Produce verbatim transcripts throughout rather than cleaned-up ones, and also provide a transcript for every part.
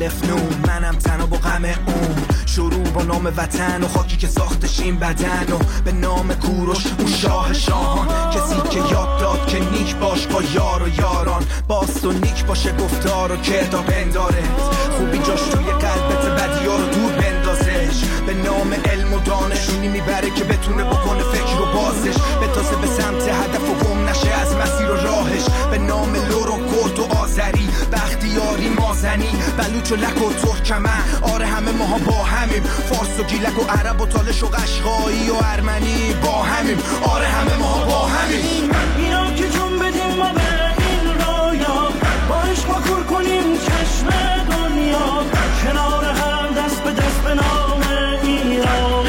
الف نون، منم تنها با غم اون. شروع با نام وطن و خاکی که ساختش این بدن و به نام کوروش اون شاه شاهان. کسی که یاد داد که نیک باش با یار و یاران، باست و نیک باشه گفتار و کردار بندارت. خوبی جاش توی قلبت، بدیار رو دور بندازش. به نام علم و دانشونی میبره که بتونه بکنه فکر رو بازش، بتازه به سمت هدف و گم نشه از مسیر و راهش. به نام لور و کرد و آذری، بختیاری مازنی، بلوچ و لک و ترکمن. آره همه ماها با همیم، فارس و گیلک و عرب و تالش و قشقایی و ارمنی با همیم. آره همه ماها با همیم. اینا که جون بدیم ما به این رویا، با عشق ما کور کنیم چشم دنیا، کنار هم دست به دست به نام ایران.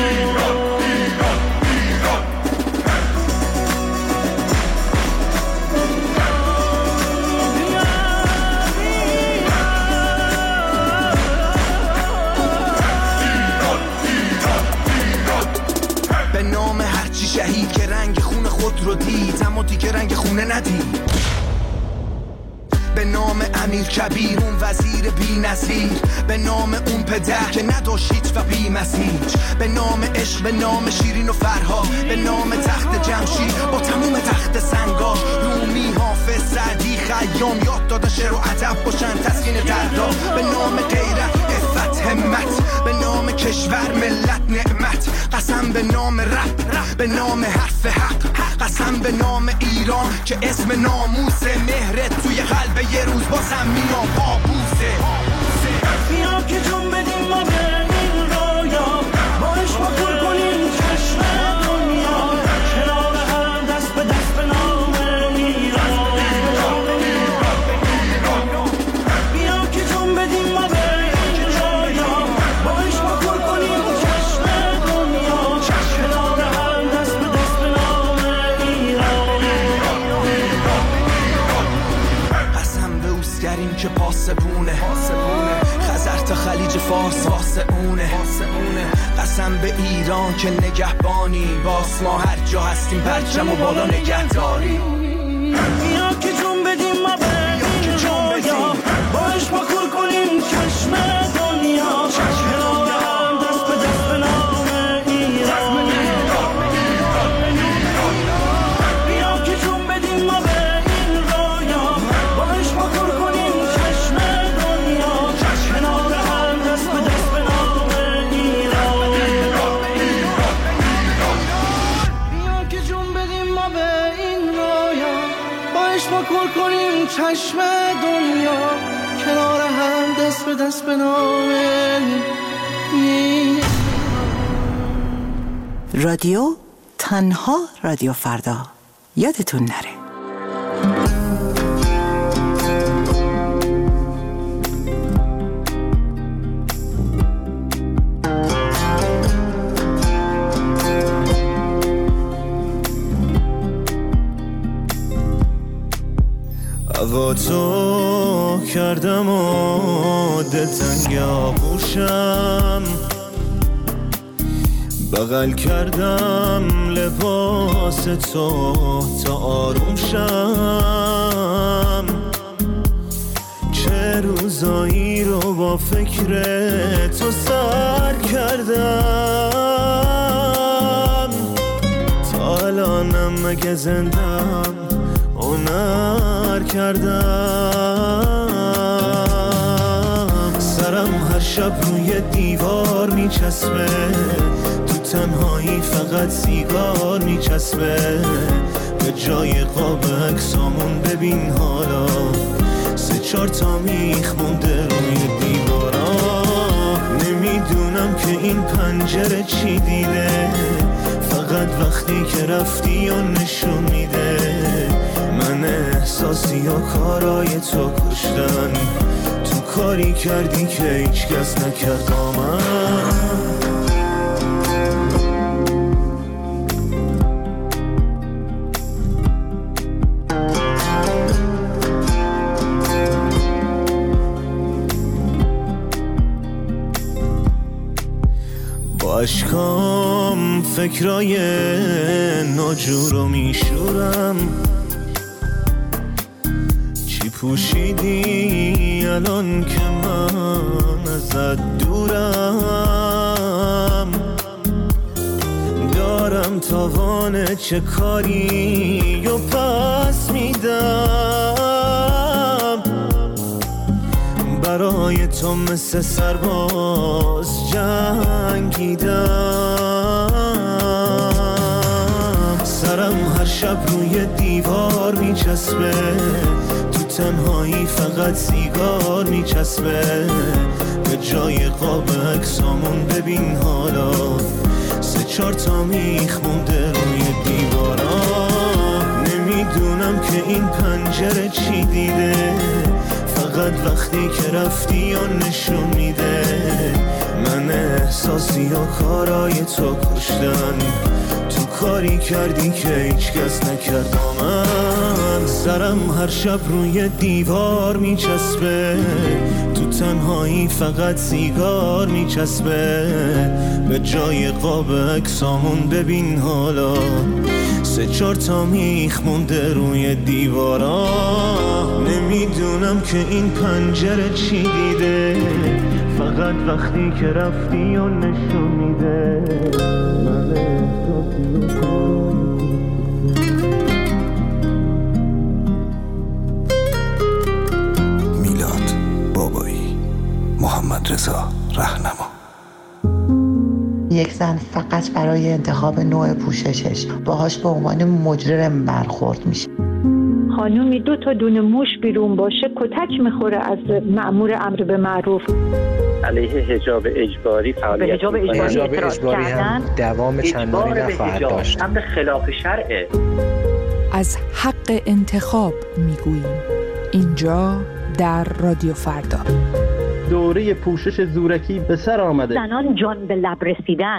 به نام هرچی شهید که رنگ خون خود رو دید اما دیگه رنگ خونه ندید. به نام امیر کبیر اون وزیر بی نظیر، به نام اون پدر که نداشت هیچ و بی مسیج. به نام عشق، به نام شیرین و فرهاد، به نام تخت جمشید با تموم تخت سنگاش. رومی، حافظ، سعدی، خیام یاد دادن شعر و ادب باشن تسکین دردا. به نام غیرت، عفت، همت، به نام کشور، ملت، نعمت. قسم به نام رب، به نام حرف حق، قسم به نام ایران که اسم ناموس مهرت توی قلب یه روز بازم میام بابوسه. بیا که جون بدیم ما به این رویا، با عشق ما کور کنیم چشم دنیا، کنار هم دست به دست به نام ایران. بیا که جون بدیم ما به این رویا، با عشق ما کور کنیم چشم دنیا، کنار هم دست به دست به نام ایران. قسم به اوسگرین که پاسبونه، خزر تا خلیج فارس واسه اونه. قسم به ایران که نگهبانی، باس ما هر جا هستیم پرچم و بالا نگهداری. بیا که جون بدیم ما به این رویا، با عشق ما کور کنیم چشم دنیا، کنار هم دست به دست به نام ایران. بیا که جون بدیم ما به این رویا، با عشق ما کور کنیم چشم دنیا، کنار هم دست به دست به نام ایران. بیا که جون بدیم ما به این رویا، با عشق ما کور کنیم چشم دنیا، کنار هم دست به دست به نام ایران. رادیو تنها رادیو فردا، یادتون نره. هوا تو کردم و دلتنگ آغوشم، بغل کردم لباس تو تا آروم شم. چه روزایی رو با فکر تو سر کردم، تا الانم مگه زندم هنر کردم. سرم هر شب روی دیوار میچسبه، تو تنهایی فقط سیگار میچسبه. به جای قاب عکسامون ببین حالا سه چهار تا میخ مونده روی دیوارا. نمیدونم که این پنجره چی دیده، فقط وقتی که رفتی و نشون میده. من احساسی و کارای تو کشتن، تو کاری کردی که هیچ کس نکرد با من. با اشکام فکرای ناجور رو میشورم، پوشیدی الان که من ازت دورم، دارم تاوان چه کاری و پس میدم، برای تو مثل سرباز جنگیدم، سرم هر شب روی دیوار میچسبه، تو تنهایی فقط سیگار میچسبه، به جای قاب عکسامون ببین حالا سه چهار تا میخ مونده روی دیوارا، نمیدونم که این پنجره چی دیده، فقط وقتی که رفتی یا نشون میده من احساسی و کارای تو کشتن، تو کاری کردی که هیچ کس نکرد با من، سرم هر شب روی دیوار میچسبه، تو تنهایی فقط سیگار میچسبه، به جای قاب عکسامون ببین حالا سه چهار تا میخ مونده روی دیوارا، نمیدونم که این پنجره چی دیده، فقط وقتی که رفتی و نشون میده من احساسی و میلاد بابایی، محمد رضا رهنما. یک زن فقط برای انتخاب نوع پوششش باهاش به عنوان مجرم برخورد میشه. خانومی دو تا دونه موش بیرون باشه کتک میخوره از مأمور امر به معروف. علیه حجاب اجباری فعالیت به حجاب اجباری اعتراض کردن دوام چندانی نخواهد داشت. امر خلاف شرعه. از حق انتخاب میگوییم اینجا در رادیو فردا. دوره پوشش زورکی به سر آمده. زنان جان به لب رسیدن.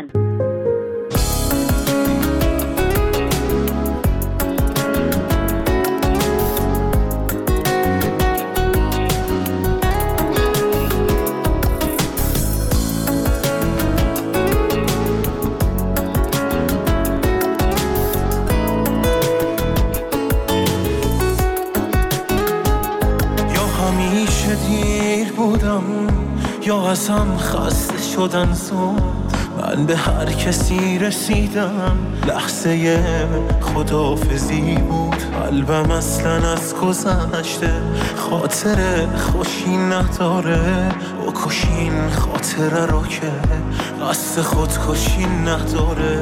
یا ازم خسته شدن زود، من به هر کسی رسیدم لحظه خداحافظی بود، قلبم اصلا از گذشته خاطر خوشی نداره، بکشین خاطره رو که قصد خودکشی نداره،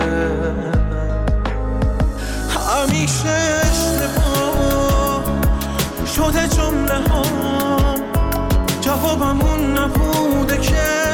همیشه اشتباه شده جمله ها، جوابمون نبوده که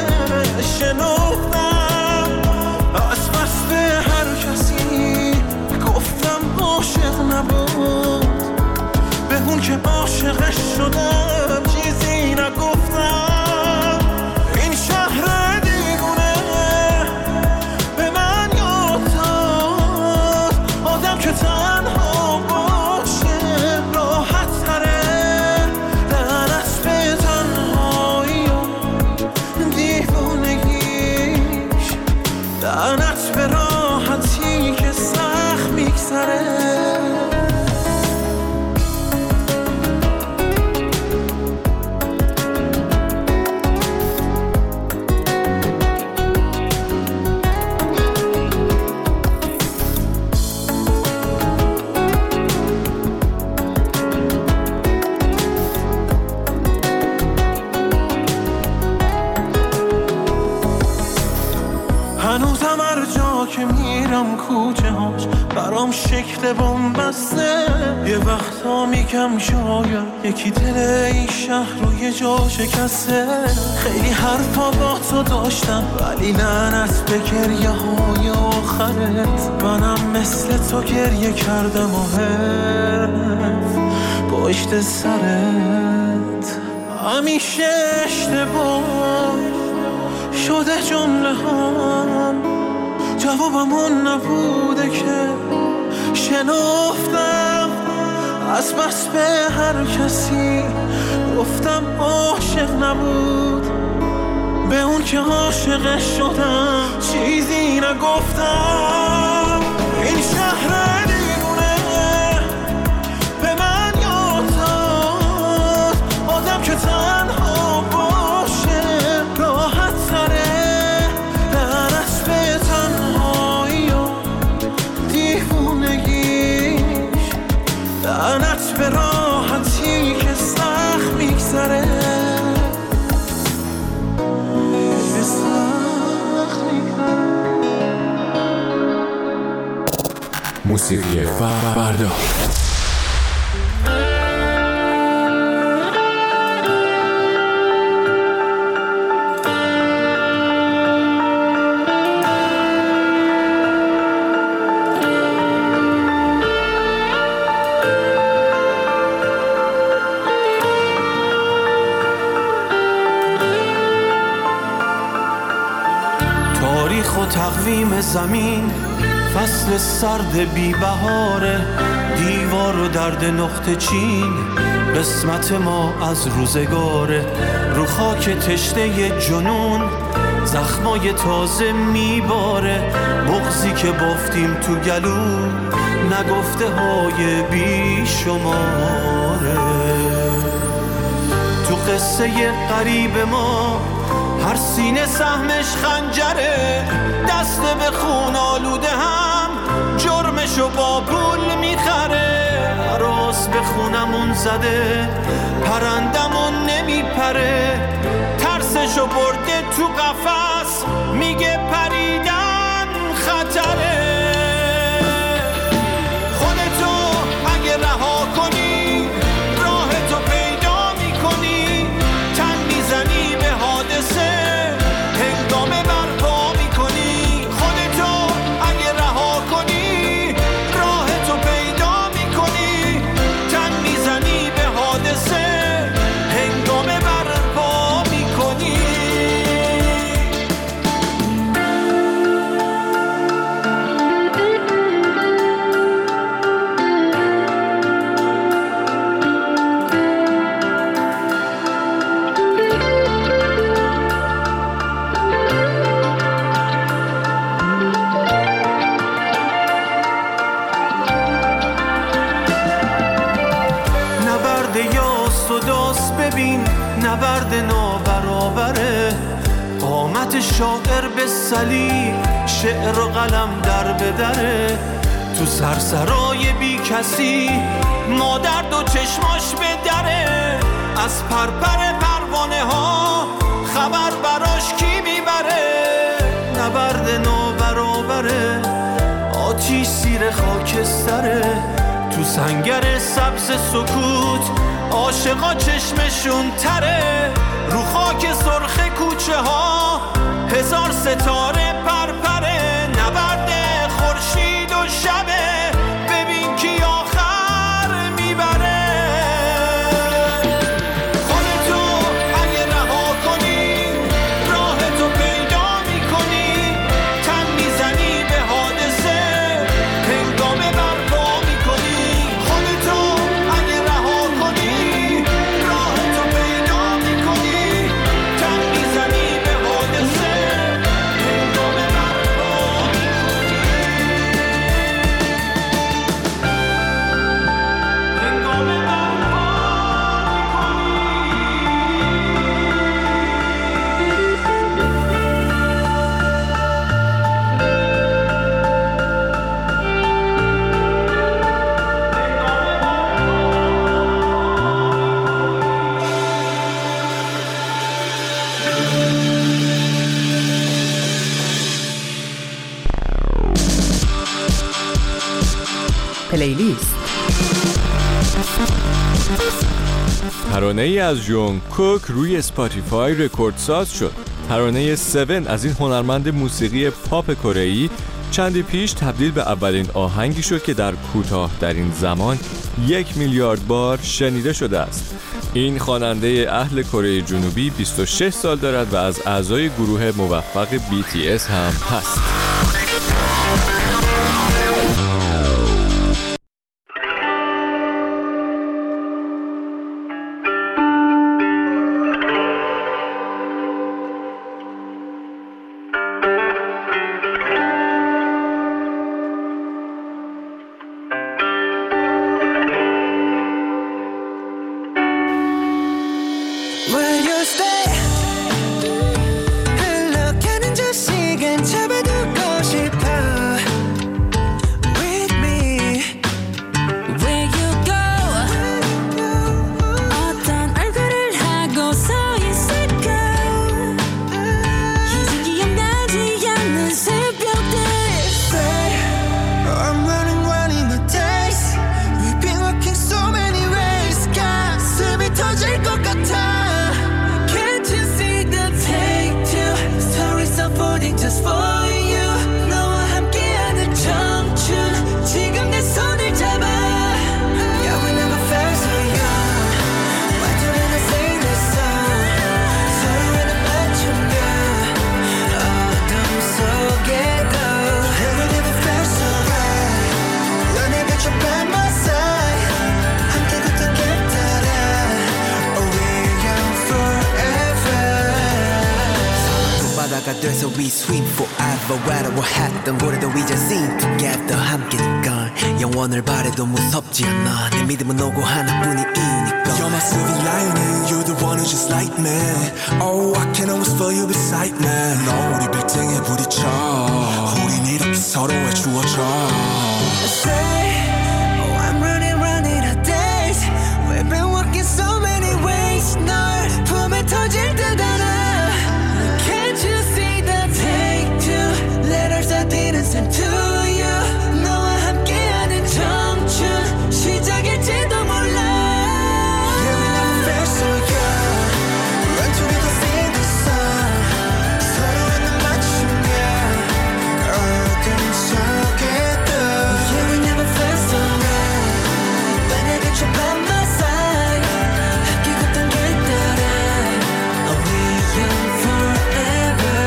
شنفتم، از بس به هر کسی گفتم عاشق نبود، به اون که عاشقش شدم چیزی نگفتم، این شهر دیوونه به من یاد داد آدم که تنها باشه راحت تره، لعنت به لعنت به راحتی که سخت میگذره. هنوزم هر جا که میرم کوچه هاش برام شکل بنبسته، یه وقتا میگم شاید یکی دل این شهر رو یه جا شکسته، خیلی حرفا با تو داشتم ولی لعنت به گریه های آخرت، منم مثل تو گریه کردم و حرف پشت سرت، همیشه اشتباه شده جمله هم، جوابمون نبوده که شنفتم، از بس به هر کسی گفتم عاشق نبود، به اون که عاشقش شدم چیزی نگفتم، این شهر دیوونه به من یاد داد موسیقی فردا. تاریخ و تقویم زمین فصل سرد بی بهاره، دیوار و درد نقطه چین قسمت ما از روزگاره. رو خاک تشنه جنون زخمای تازه میباره، بغضی که بافتیم تو گلو نگفته های بی شماره. تو قصه قریب ما هر سینه سهمش خنجره، دست به خون آلوده هم جرمشو با پول میخره. راست به خونمون زده پرندمون نمیپره، ترسشو برده تو قفس میگه پریدن خطره. خودتو اگه رها کنی راهتو پیدا میکنی، تن میزنی به حادثه هنگامه برپا میکنی. خودتو اگه رها کنی راهتو پیدا میکنی، تن میزنی به حادثه هنگامه برپا میکنی. نبرد نابرابره، قامت شاعر به صلیب شعر و قلم در بدره. تو سرسرای بی کسی مادر دو چشماش به دره، از پرپر پروانه ها خبر براش کی میبره. نبرد نابرابره، آتیش زیر خاکستره. تو سنگر سبز سکوت عاشقا چشمشون تره، رو خاک سرخ کوچه ها هزار ستاره پرپره. نبرد خورشید و شبه، ببین کی آخر میبره. خودتو اگه رها کنی راهتو پیدا میکنی، تن میزنی به حادثه هنگامه برپا میکنی. خودتو اگه رها کنی راهتو پیدا میکنی، تن میزنی به حادثه هنگامه برپا میکنی. هنگامه برپا پلیلیست. ترانه ای از جون کوک روی اسپاتیفای رکورد ساز شد. ترانه هفت از این هنرمند موسیقی پاپ کره‌ای چندی پیش تبدیل به اولین آهنگی شد که در کوتاه در این زمان یک میلیارد بار شنیده شده است. این خواننده اهل کره جنوبی بیست و شش سال دارد و از اعضای گروه موفق بی تی اس هم هست. Will you stay? 흘러가는 저 시간 잡아두고 돼서 we swim forever 외로워했던 고래도 we just sing together 함께니까 영원을 바래도 무섭지 않아 내 믿음은 오고 하나뿐이니까 You're my silver lining You're the one who's just like me Oh I can always feel you beside me 너 우리 빌딩에 부딪혀 우린 이렇게 서로의 주어져 Say oh I'm running running out days We've been walking so many ways 널 품에 터질 듯 알아 Can't you see the take two letters I didn't send to you 너와 함께하는 청춘 시작일지도 몰라 Yeah we never felt so young Run together sing the song 서로의 눈 맞추며 어둠 속에도 Yeah we never felt so right 만약에 저 by my side 함께 걷던 길 따라 Oh we young forever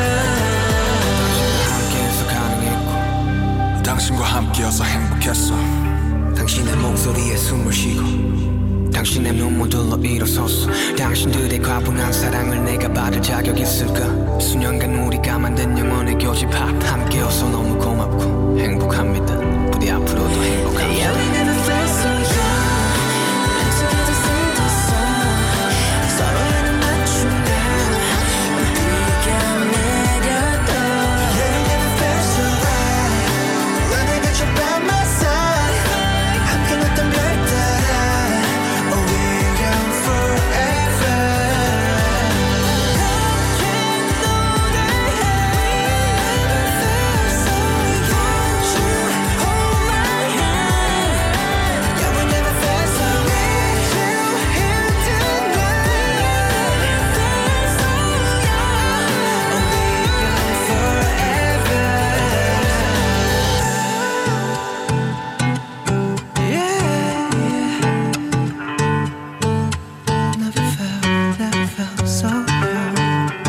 함께해서 가능했고 당신과 함께여서 행복했어 당신의 목소리에 숨을 쉬고 당신의 눈물들로 일어섰어 당신들의 과분한 사랑을 내가 받을 자격 있을까 수년간 우리가 만든 영원의 교집합 함께여서 너무 고맙고 행복합니다 부디 앞으로도 행복합니다 Yeah we never felt so young Together sing the song 서로의 눈 맞추며 우리가 내려도 Yeah we never felt so right 만약에 저 by my side 함께 걷던 별 따라 Oh we're young forever Yeah we never felt so right You here tonight Oh we're young forever Yeah Never felt, never felt so young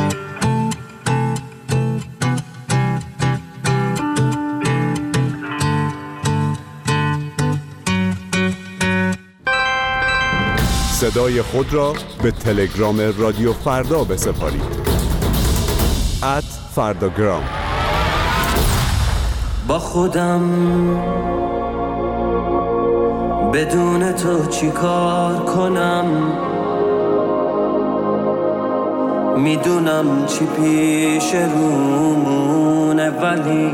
صدای خود را به تلگرام رادیو فردا بسپارید ات فرداگرام. با خودم بدون تو چی کار کنم میدونم چی پیش رومونه ولی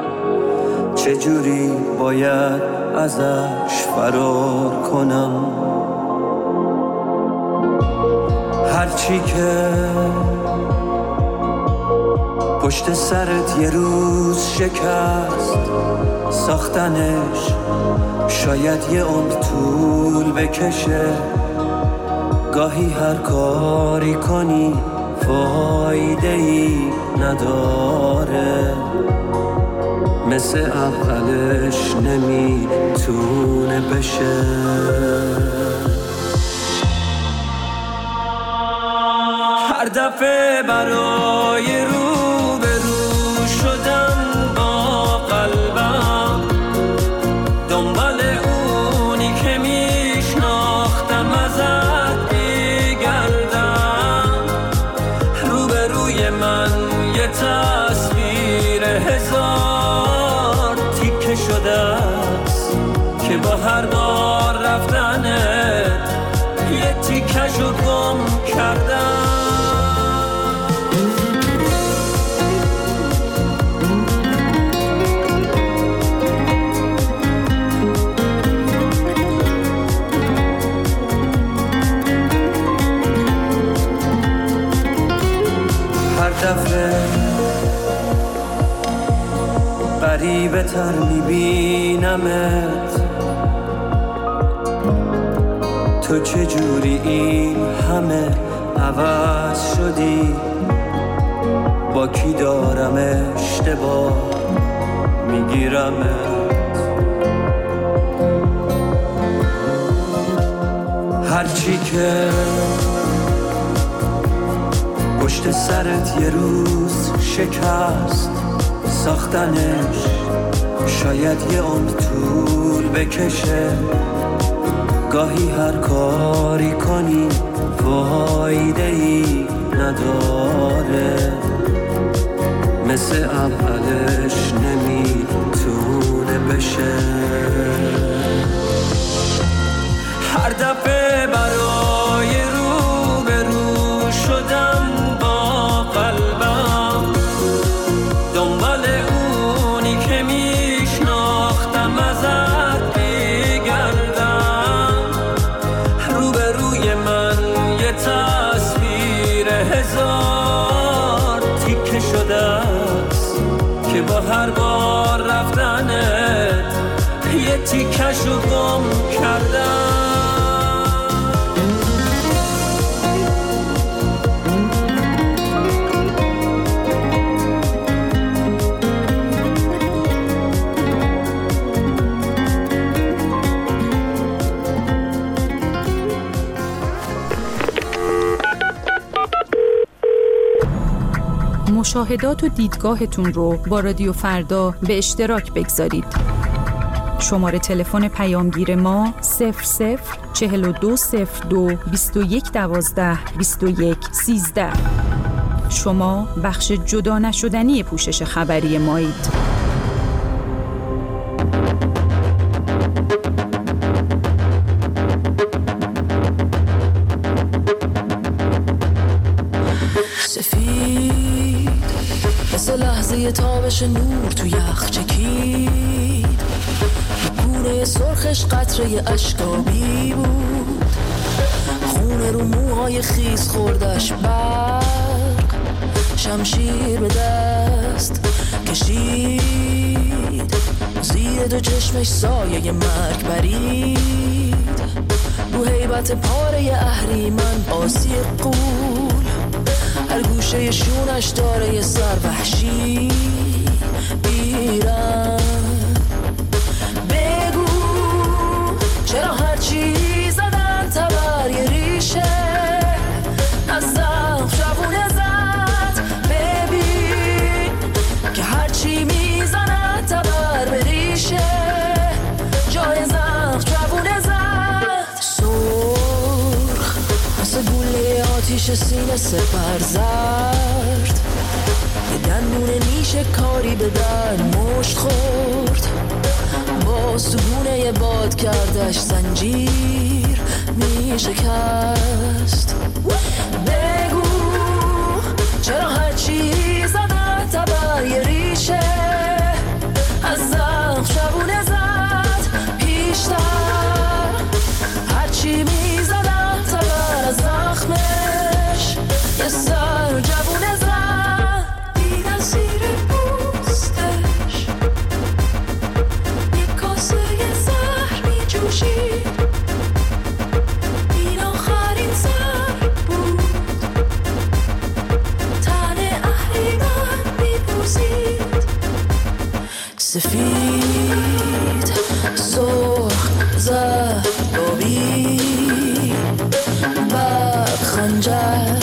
چجوری باید ازش فرار کنم هرچی که پشت سرت یه روز شکست ساختنش شاید یه عمر طول بکشه گاهی هر کاری کنی فایده ای نداره مثل اولش نمیتونه بشه هر دفعه برای رو به رو شدن با قلبم دنبال اونی که میشناختم ازت میگردم رو به روی من یه تصویر هزار تیکه شده است که با هر بار رفتنت یه تیکشو گم کردم دفعه غریبه تر میبینمت تو چجوری این همه عوض شدی با کی دارم اشتباه میگیرمت هرچی که پشت سرت یه روز شکست ساختنش شاید یه عمر طول بکشه گاهی هر کاری کنی فایده ای نداره مثل اولش نمیتونه بشه. هر دفعه برای رو به رو شدم با قلبم، دنبال اونی که میشناختم ازت بگردم. رو به روی من یه تصویر هزار تیکه شده است که با هر بار رفتنت یه تیکشو گم کردم. مشاهدات و دیدگاهتون رو با رادیو فردا به اشتراک بگذارید. شماره تلفن پیامگیر ما صفر صفر چهل و دو صفر دو بیست و یک دوازده بیست و یک سیزده. شما بخش جدا نشدنی پوشش خبری مایید. لحظه تابش نور تو یخ چکید، گونه سرخش قطره اشکابی بود، خونه رو موهای خیس خوردش برق، شمشیر به دست کشید، زیر دو چشمش سایه مرگ برید، رو هیبت پاره اهریمن آسی قول، هر گوشه شونش داره یه سر وحشی بیرن. بگو چرا هرچی زدن تبر یه ریشه از زخم شبونه زد. ببین که هرچی میزنن تبر به ریشه جای زخم شبونه زد. سرخ مثل گوله آتیش سینه سپر زرد، یه دندون نیش کاری به در مشت خورد، با سگونه باد کردش زنجیر می شکست. بگو چرا هرچی زدن تبر یه ریشه از زخم شبونه زد. پیشتر هرچی می زدن تبر از زخمش یه سر جوونه زد. دیدن زیر پوستش یه کاسه زهر می جوشید، این آخرین سر بود، تن اهریمن می بوزید. سفید سرخ زهر آبی برق خنجر.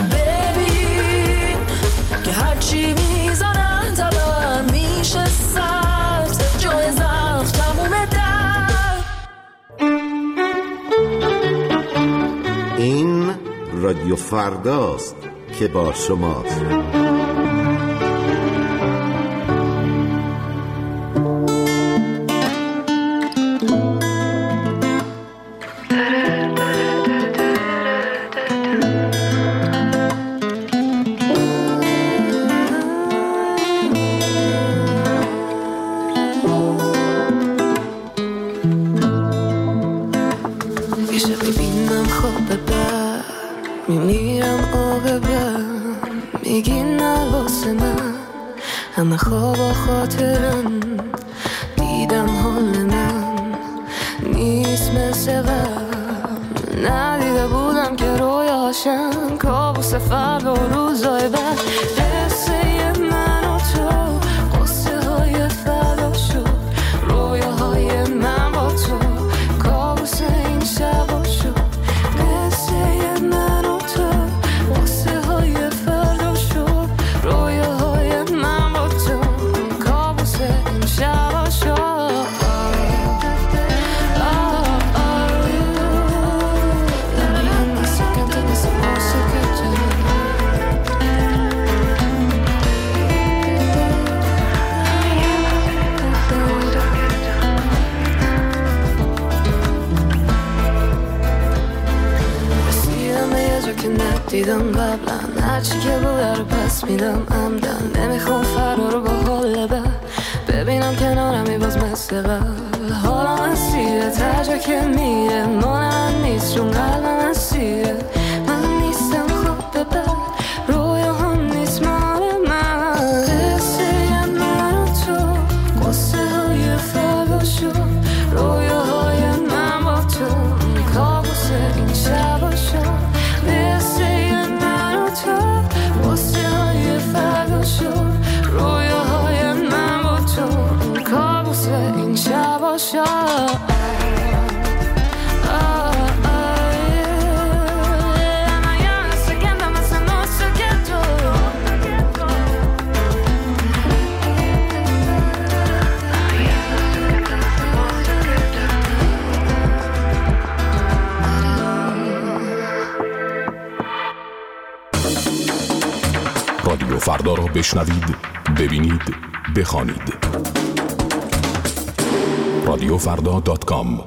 ببین که هرچی میزنن تبر میشه سبز جای زخم تموم در. این رادیو فرداست که با شماست. همه خواب و خاطرم دیدم حال من نیست مثل قبل، ندیده بودم که رویاشم کابوس فردا و روزای بعد. قصه من و تو قصه های فردا شد، رویاهای من با تو کابوس این شبا شد. قصه من و تو قصه های فردا شد، رویاهای من با تو کابوس این شبا شد. دیدم قبلا هرچی که بوده رو پس میدم عمدن نمیخوام فردا رو با حال بد ببینم کنارمی باز مثل قبل حالا مسیره تا جا که میره مال من نیست چون قلبم مسیره من نیستم خوب به بد رویا هم نیست مال من قصه من و تو قصه های فردا شد رویاهای من با تو کابوس این شبا شد قصه من و تو قصه های فردا شد رویاهای من با تو کابوس این شبا شد رادیو فردا را بشنوید، ببینید، بخوانید. رادیو فردا دات کام.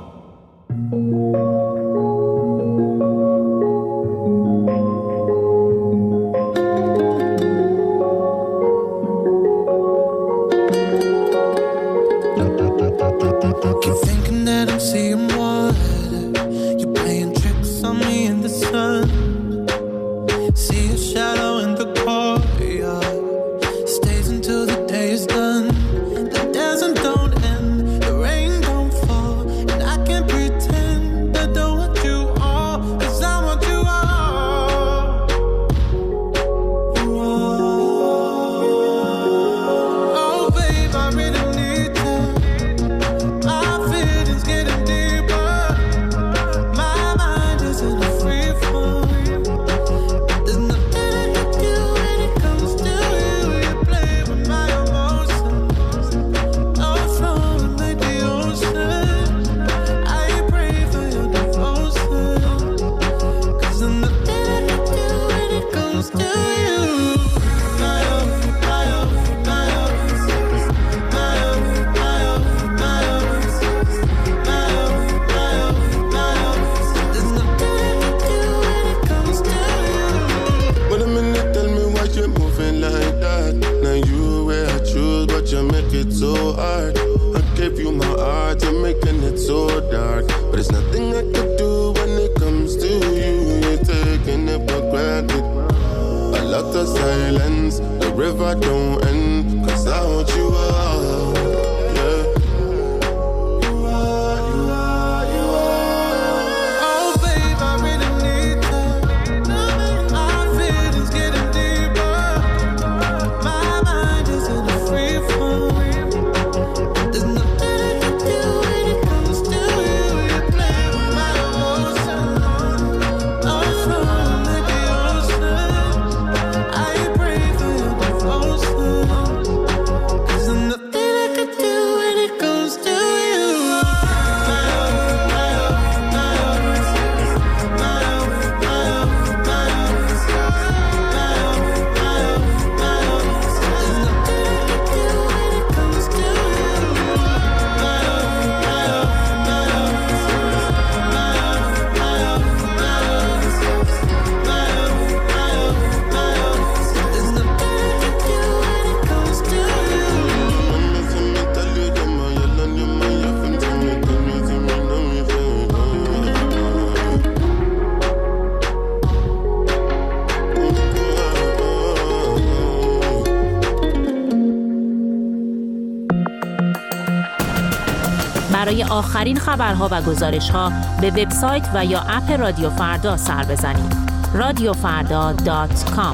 برای آخرین خبرها و گزارش‌ها به وبسایت و یا اپ رادیو فردا سر بزنید. رادیو فردا دات کام.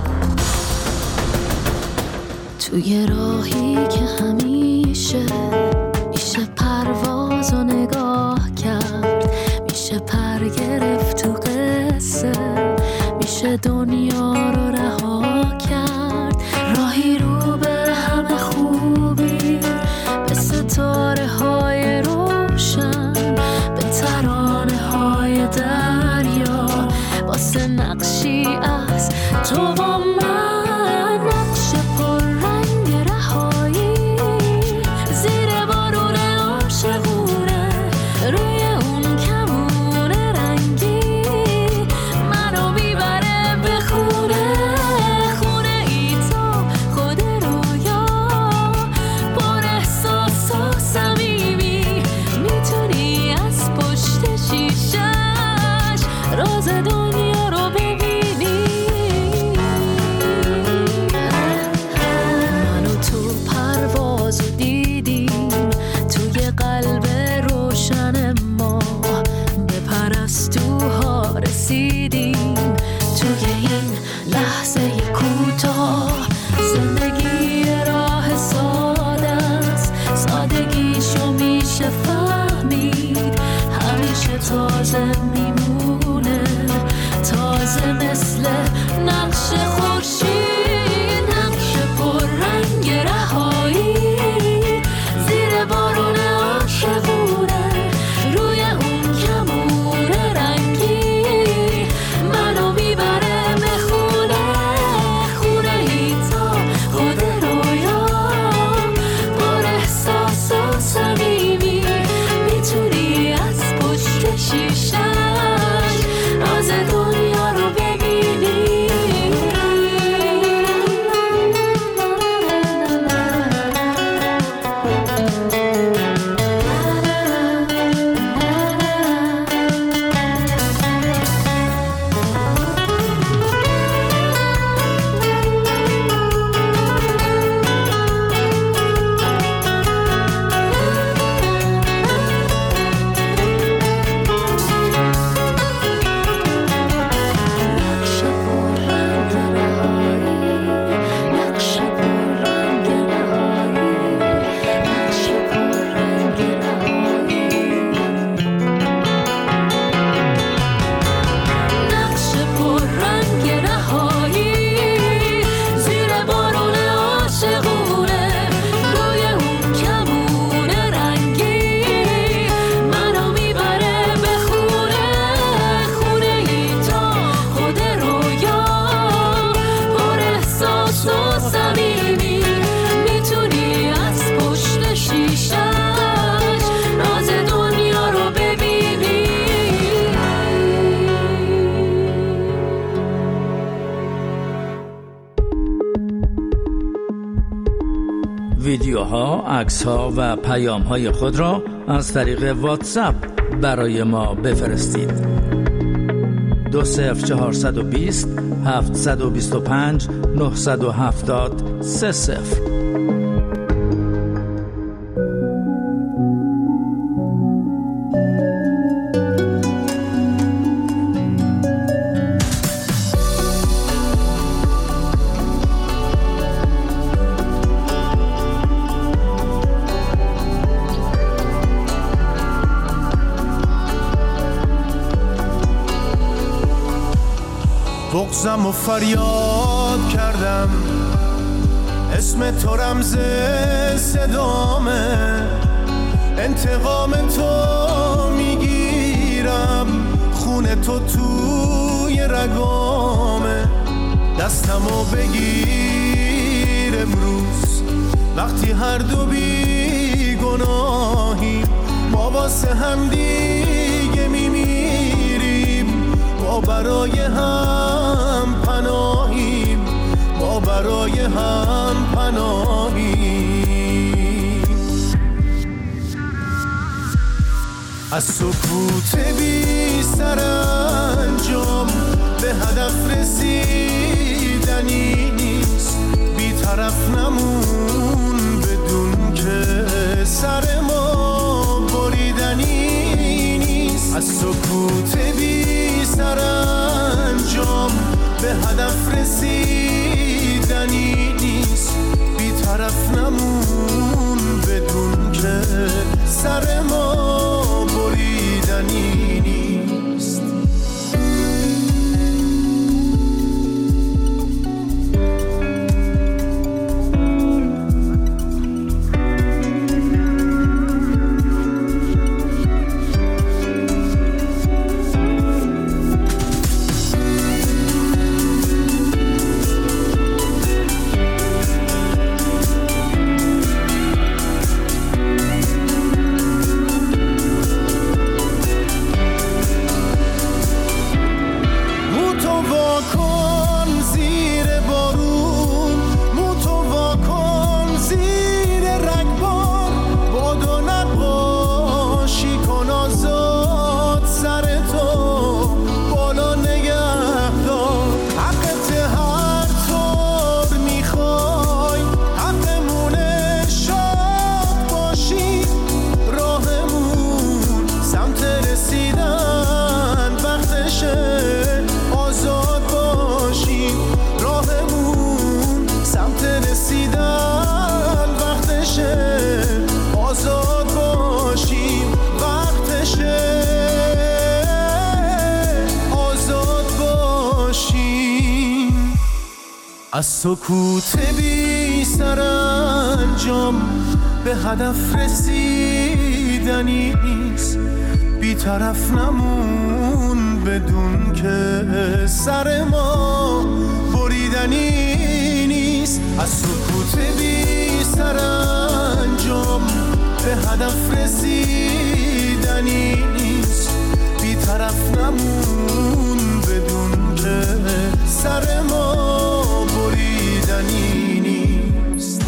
توی راهی که همیشه میشه پرواز و نگاه کرد، میشه پر گرفت تو قصه، میشه دنیا رو رها کرد، راهی رو به همه خوبی، به ستاره های روشن، به ترانه های دریا، واسه نقشی از تو و من، نقش پر رنگ رهایی، زیر بارون عاشقونه، روی اون کمون رنگی تازه میمونه، تازه مثل نقش خورشید، نقش پر رنگ رهایی زیر بارون عاشقونه، روی اون کمون رنگی منو میبره به خونه، خونه ای تا خود رویا، پر احساس و صمیمی، میتونی از پشت شیشش راز دنیا رو ببینی. ویدیوها، عکس‌ها و پیام‌های خود را از طریق واتساپ برای ما بفرستید. دو صفر چهارصد و بیست هفتصد و بیست و پنج نهصد و هفتاد سه صفر. بغضم و فریاد کردم، اسم تو رمز صدامه، انتقام تو میگیرم، خون تو توی رگامه، دستمو بگیر امروز وقتی هر دو بی گناهی، ما واسه هم دیگه میمیریم، ما برای هم پناهیم، ما برای هم پناهیم. از سکوت بی سرانجام به هدف رسیدنی نیست، بی طرف نمون بدون که سر ما بریدنی نیست. از سکوت بی سرانجام به هدف رسیدنی نیست، بی طرف نمون بدون که سر ما بریدنی نیست. از سکوت بی سرانجام به هدف رسیدنیست، بی طرف نمون بدون که سر ما بریدنی نیست. از سکوت بی سرانجام به هدف رسیدنی نیست، بی طرف نمون بدون که سر ما بریدنی نیست.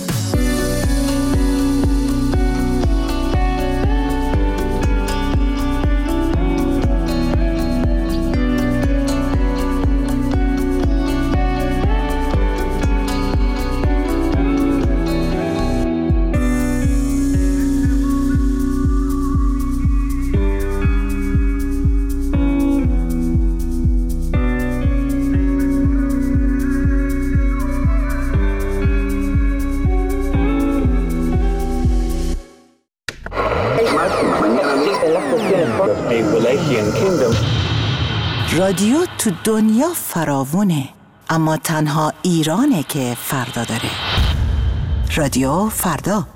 رادیو تو دنیا فراوونه، اما تنها ایرانه که فردا داره. رادیو فردا.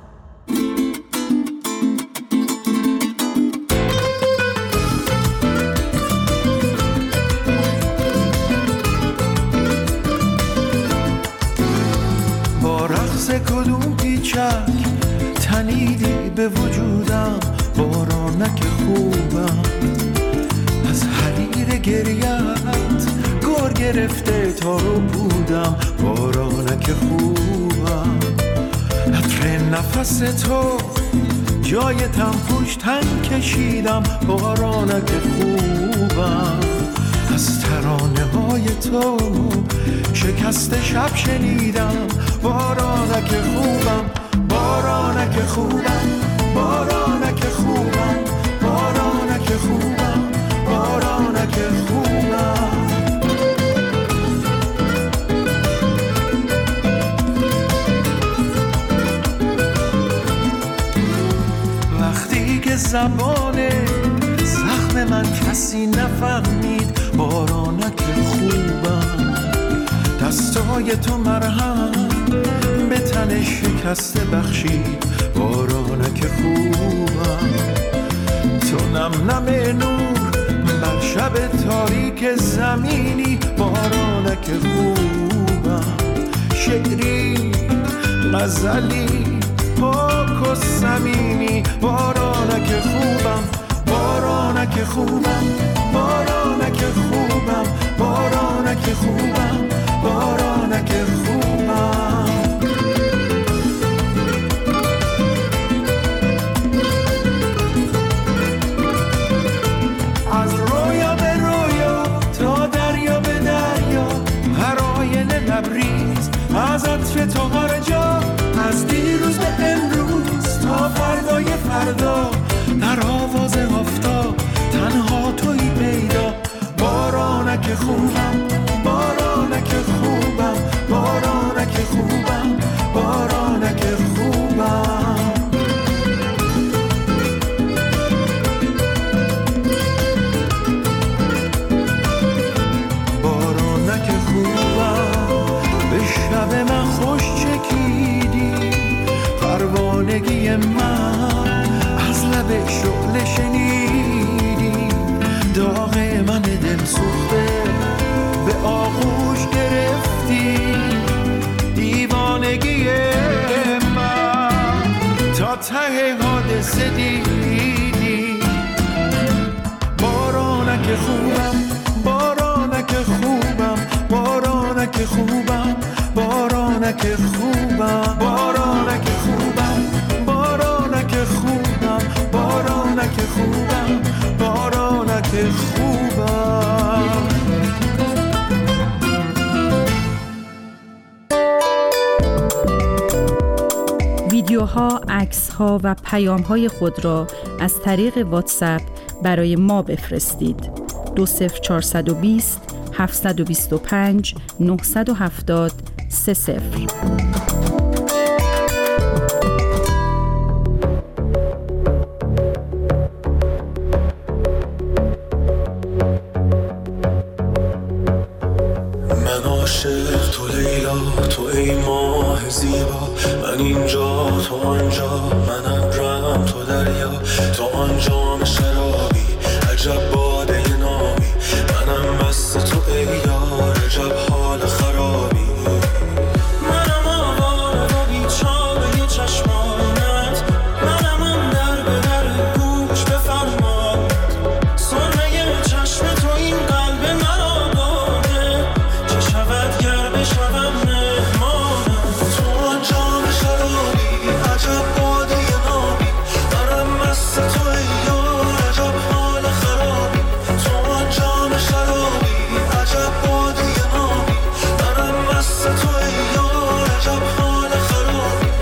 با رقص کدوم پیچک تنیدی به وجودم، بارانک خوبم از حریر گریت گور گرفته تا رو بودم، بارانک خوبم عطر نفس تو جای تنفوش تن کشیدم، بارانک خوبم از ترانه های تو شکست شب شنیدم، بارانک خوبم بارانک خوبم بارانک خوبم بارانک خوبم بارانک خوبم. وقتی که زبان زخم من کسی نفهمید، بارانک خوبم دستای تو مرهم به تن شکسته بخشید، بارانک خوبم تو نم نم نور بر شب تاریک زمینی، بارانک خوبم شعری غزلی پاک و صمیمی، بارانک خوبم بارانک خوبم بارانک خوبم بارانک خوبم بارانک خوبم. از رویا به رویا تا دریا به دریا، هر آینه لبریز از عطر تو هر جا، از دیروز به امروز تا فردای فردا، در آواز آفتاب تنها تویی پیدا، بارانک خوبم بارانک خوبم بارانک خوبم بارانک خوبم. بارانک خوبم به شب من خوش چکیدی، پروانگی من از لب شعله شنیدی، داغ من دل سوخته به آغوش گرفتی، دیوانگی من تا ته حادثه دیدی، بارانک خوبم بارانک خوبم بارانک خوبم بارانک خوبم بارانک خوبم بارانک خوبم بارانک خوبم بارانک خوبم. ویدیوها، عکس‌ها و پیام‌های خود را از طریق واتساپ برای ما بفرستید. دو صفر چهارصد و بیست هفتصد و بیست و پنج نهصد و هفتاد سه صفر. من عاشق تو لیلا اینجا تو آنجا، من ابرم تو دریا، تو آنجا شرابی عجب باده نابی، منم مست تو ای یار عجب حال خرابی. منم آواره و بیچاره چشمانت، منم اون در به در گوش بفرماد، سرمه چشم تو این قلب مرا باده، چه شود گر بشوم مهمانت. تو آنجا شرابی عجب باده نابی، منم مست تو ای یار عجب حال خرابی. تو آنجا شرابی عجب باده نابی، منم مست تو ای یار عجب حال خرابی.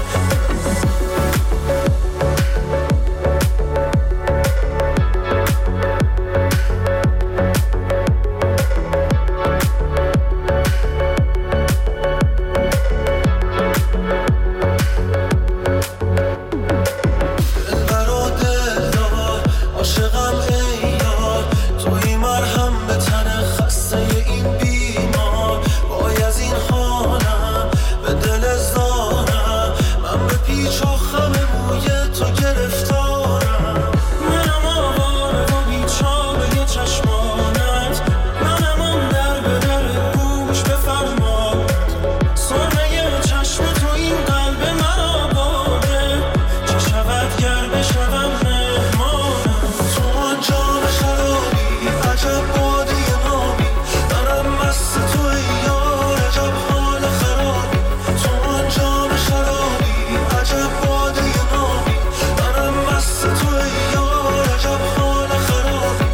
دلبر و دلدار عاشقم ای یار، توی مرهم به تن خسته این بیمار. وای از این حالم به دل زارم، من به پیچ و خم موی تو گرفتارم. منم آواره و بیچاره چشمانت، منم اون در به در گوش بفرماد، سرمه چشم تو این قلب مرا باده، چه شود گر بشوم مهمانت. تو آنجا شرابی عجب باده نابی، منم مست تو ای یار عجب حال خرابی. تو آنجا شرابی عجب باده نابی، منم مست تو ای یار عجب حال خرابی.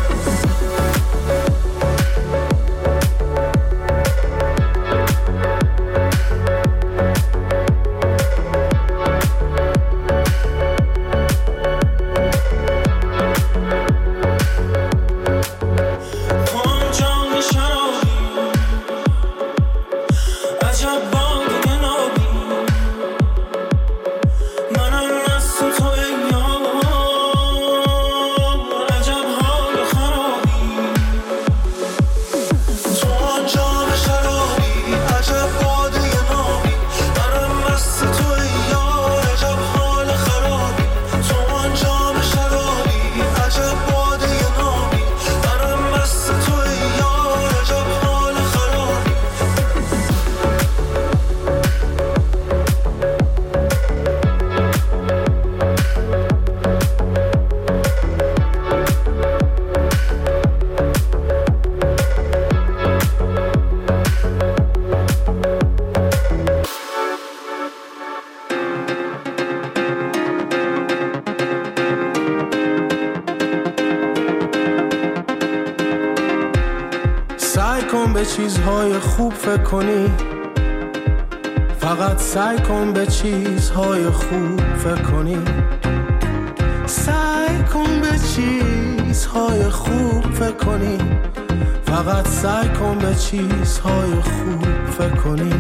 تو آنجا شرابی عجب باده نابی، منم مست تو ای یار عجب حال خرابی. تو آنجا شرابی عجب باده نابی، منم مست تو ای یار عجب حال خرابی. تو آنجا شرابی عجب باده نابی، منم مست تو ای یار عجب حال خرابی. سعی کن به چیزهای خوب فکر کنی، فقط سعی کن به چیزهای خوب فکر کنی. سعی کن به چیزهای خوب فکر کنی، فقط سعی کن به چیزهای خوب فکر کنی.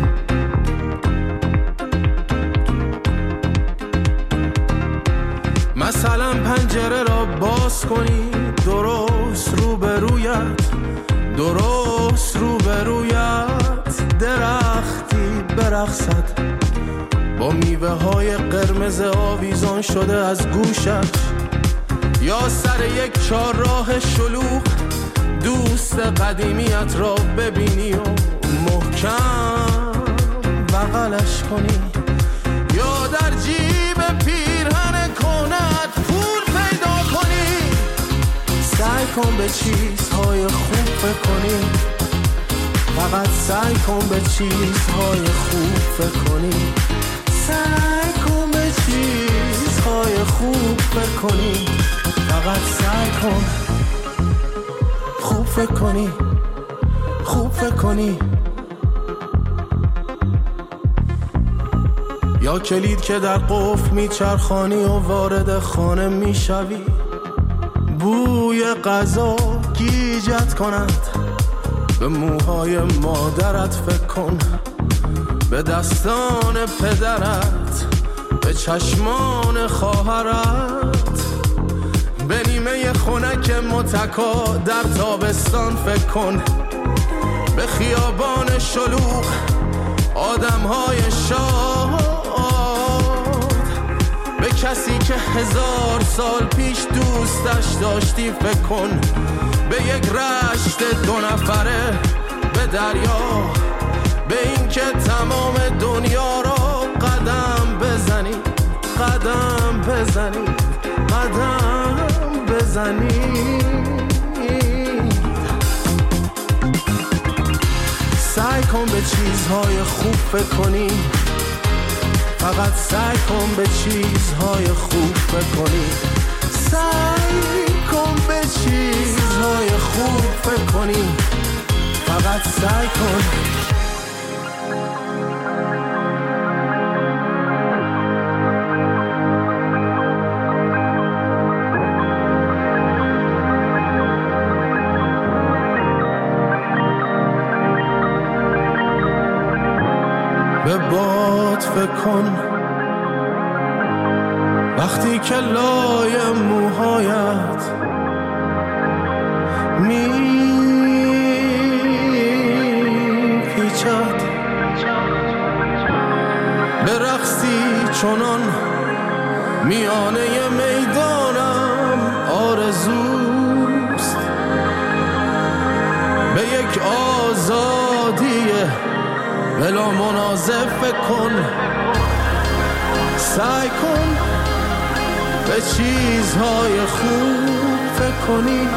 مثلا پنجره را باز کنی، درست روبرویت، درست روبرویت درختی برقصد، با میوه های قرمز آویزان شده از گوشش، یا سر یک چهارراه شلوغ دوست قدیمیت را ببینی و محکم بغلش کنی، یا در جیب پیرهن کنت پول پیدا کنی. سعی کن به چیزهای خوب فکر کنی، فقط سعی کن به چیزهای خوب فکر کنی. سعی کن به چیزهای خوب فکر کنی، فقط سعی کن خوب فکر کنی، خوب فکر کنی. یا کلید که در قفل میچرخانی و وارد خانه میشوی، بوی غذا گیجت کند، به موهای مادرت فکر کن، به دستان پدرت، به چشمان خواهرت، به نیمه خنک متکا در تابستان فکر کن، به خیابان شلوغ آدمهای شاد به کسی که هزار سال پیش دوستش داشتی فکر کن، به یک رشت دو نفره به دریا، به این که تمام دنیا رو قدم بزنی، قدم بزنی، قدم بزنی. سعی کن به چیزهای خوب فکر کنی، فقط سعی کن به چیزهای خوب فکر کنی، سعی کن به چیزهای خوب فکر کنی، فقط سعی کن. به باد فکر کن وقتی که لای موهایت می پیچد، به رقصی چنان میانه میدانم آرزوست، به یک آزادی بلا منازع فکر کن، سعی کن به چیزهای خوب فکر کنی،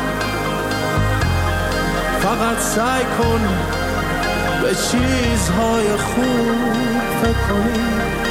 فقط سعی کن به چیزهای خوب فکر کنی.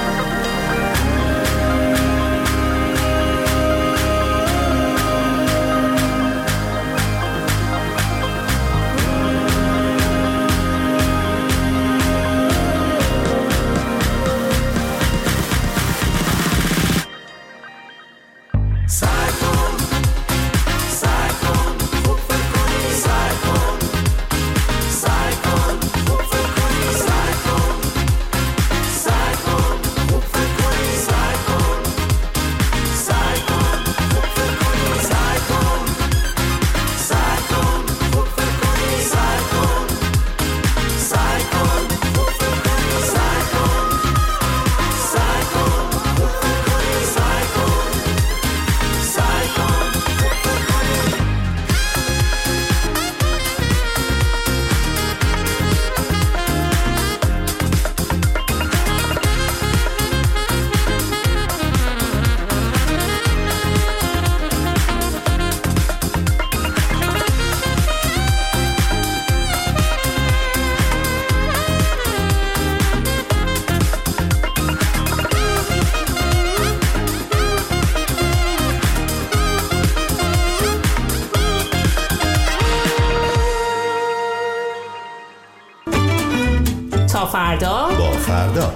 تا فردا با فردا.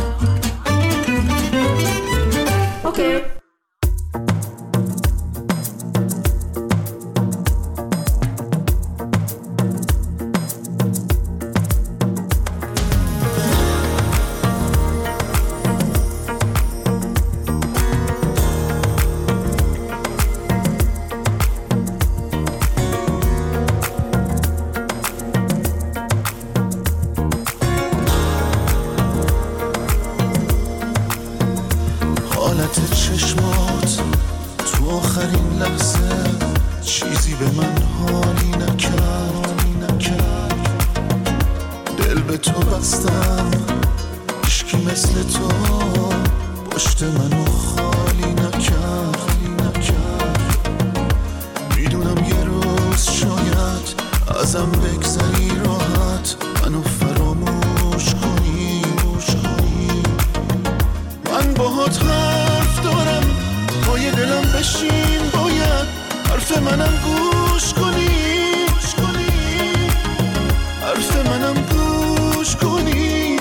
اوکی. چشمات تو آخرین لحظه چیزی به من حالی نکرد، دل به تو بستم، عشقی مثل تو پشت منو خالی نکرد. میدونم یه روز شاید ازم بگذری راحت، منو فراموش کنی. من باهات حرف دارم، پای دلم بشین، باید حرف منم گوش کنی، حرف منم گوش کنی.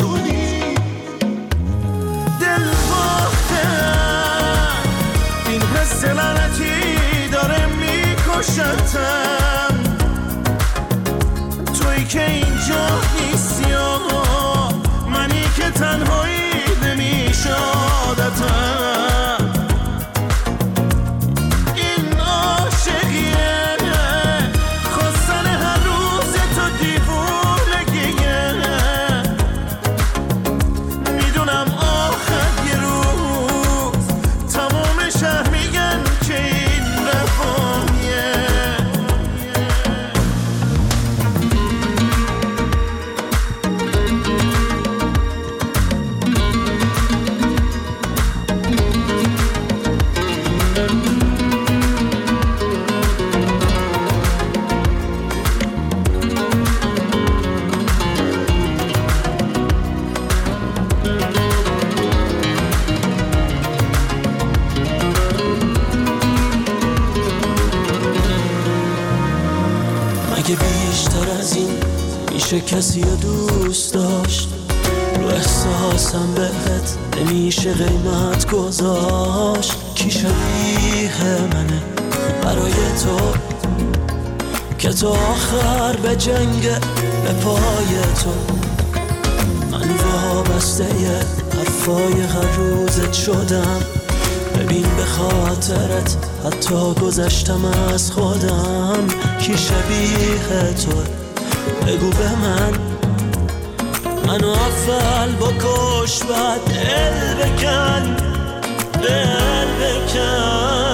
دل باختم، این حس لعنتی داره میکشتم، توی که اینجا نیستی، منی که تنهایی نمیشه عادتم. این عاشقیه، خواستن هر روز تو دیوونگیه، میدونم آخر یه روز اگه بیشتر از این میشه کسی رو دوست داشت، رو احساسم بهت نمیشه قیمت گذاشت. کی شبیه منه برای تو که تو آخر به جنگ به پای تو؟ من وابسته حرفای هر روزت شدم، ببین به خاطرت حتی گذشتم از خودم. کی شبیه تو بگو به من، منو اول بکش بعد دل بکن، دل بکن.